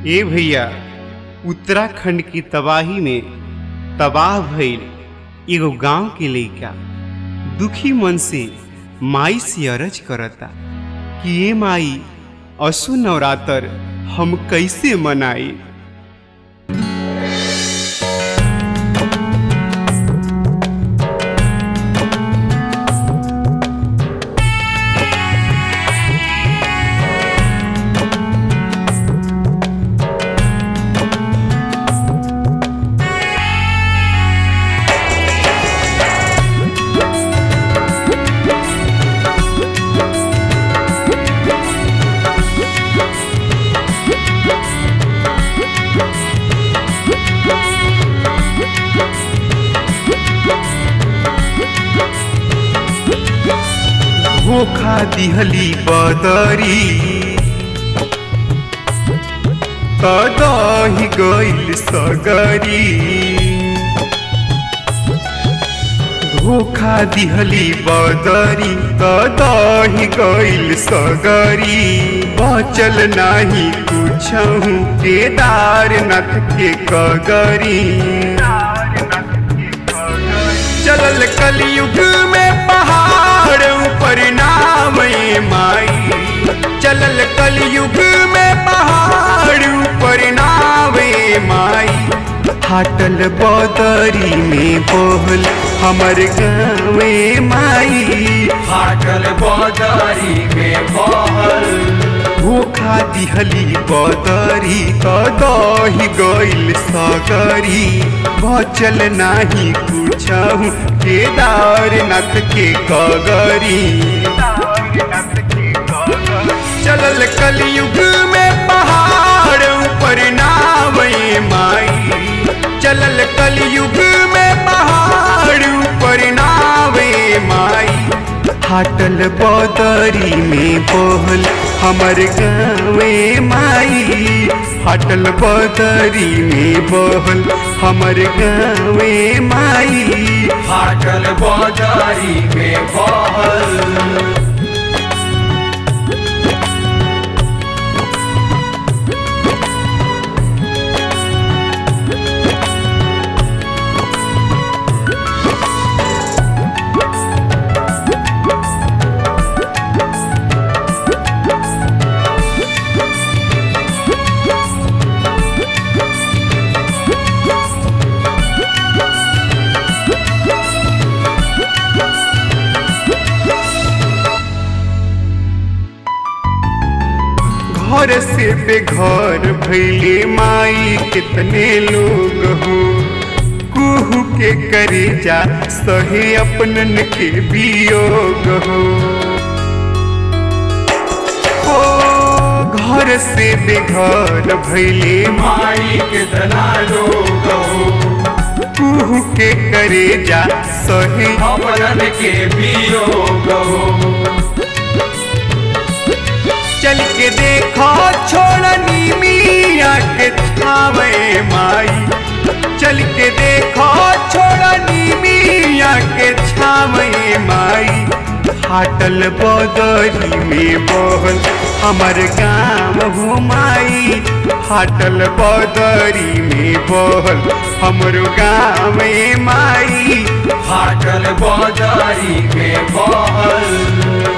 ए भैया, उत्तराखंड की तबाही में तबाह भइल एगो गांव के लइका दुखी मन से माई से अरज करता कि ए माई, असु नवरात्र हम कैसे मनाई। धोखा दिहली बदरी तदही गइल सगरी। धोखा दिहली बदरी तदही गइल सगरी। बचल नाही कुछहु केदारनाथ के कगरी। चलल कलयुग में पहाड़ ऊपर नाम माई। चलल कलयुग में पहाड़ ऊपर नाम माई। फाटल बदरी में बोल हमर गाँवे माई। फाटल बदरी में बोल। धोखा दिहली बदरी तदही गइल सगरी। बचल नाही कुछहु केदारनाथ के कगरी। चलल कलयुग में पहाड़ ऊपर नाम माई। चलल कलयुग में पहाड़ ऊपर नाम माई। फाटल बदरी में बोल हमर गाँवे माई। फाटल बदरी में बोल हमर गाँवे माई। फाटल बदरी में बोल। घर से बेघर भइले माई कितने लोग हो। कुहू के करेजा सहे अपनन के वियोग हो। घर से बेघर भइले माई कितना लोग हो। कुहू के करेजा सहे अपनन के वियोग हो। चल के देखो छोड़नी मिया के छावे माई। चल के देखो छोड़नी मिया के छावे माई। फाटल बदरी में बोल हमर गाँव हो माई। फाटल बदरी में बोल हमरो गाँव माई। फाटल बदरी में बोल।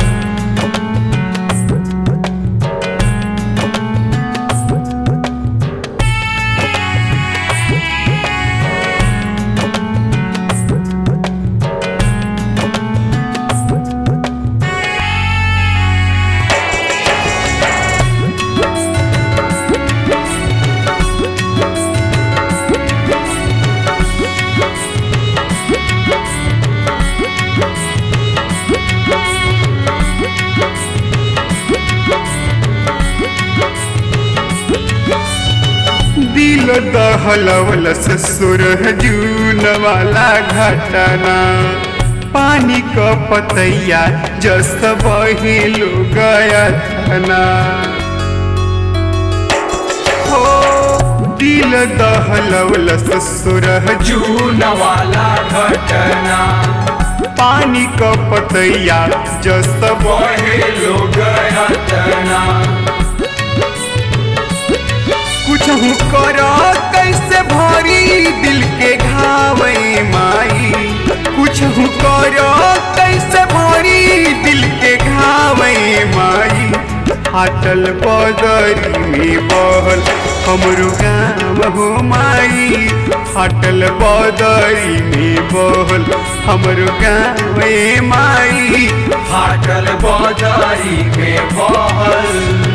दिल दहलवल ससुर जून वाला घटना। पानी का पतैया जस बहे लो गया थना हो। दिल दहलवल ससुर जून वाला घटना। पानी का पतैया जस बहे लो गया थना। करो कैसे भरी दिल के घावे माई, कुछ करो कैसे भरी दिल के घावे माई। फाटल बदरी में बहल हमरो गाँव हो माई, फाटल बदरी में बहल हमरो गाँव माई। फाटल बजारी में बहल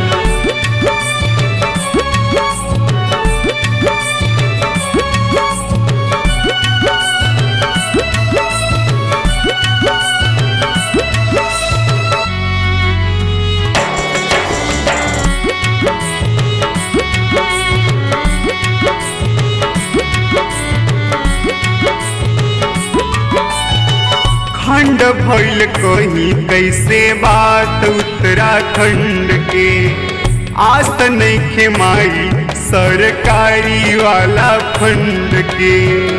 खंड भइल कहीं कैसे बात उत्तराखंड के, आस नइखे माई सरकारी वाला फंड के।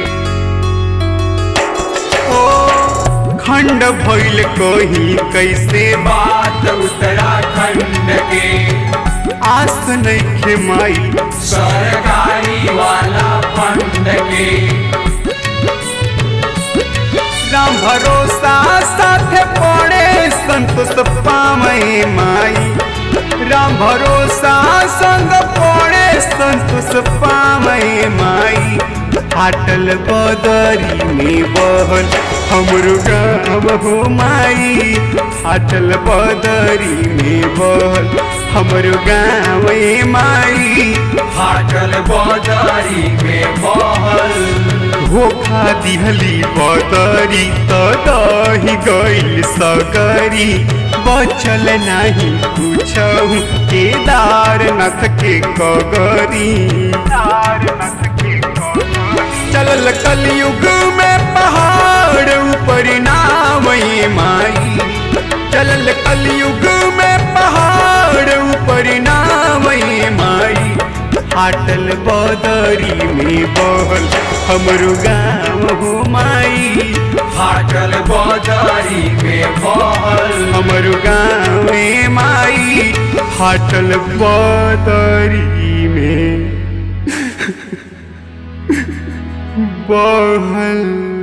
ओ खंड भइल कहीं कैसे बात उत्तराखंड के, आस नइखे माई सरकारी वाला फंड के। राम भरोसा साथे पड़े संतोष पावे माई, राम भरोसा संग पड़े संतोष पावे माई। फाटल बदरी में बहल हमरो गाँव हो माई, फाटल बदरी में बहल हमरो गाँव माई। फाटल बजारी में बहल धोखा दिहली बदरी त दही गइल सकरी, बचल नहीं कुछहु केदारनाथ के कगरी। चलल कलयुग में पहाड़ ऊपर नावे माई, चलल कलयुग में पहाड़ ऊपर नावे माई। फाटल बदरी में बहल हमरो गाँव हो माई, फाटल बजारी में बहल हमरो गाँव माई। फाटल बदरी में बहल।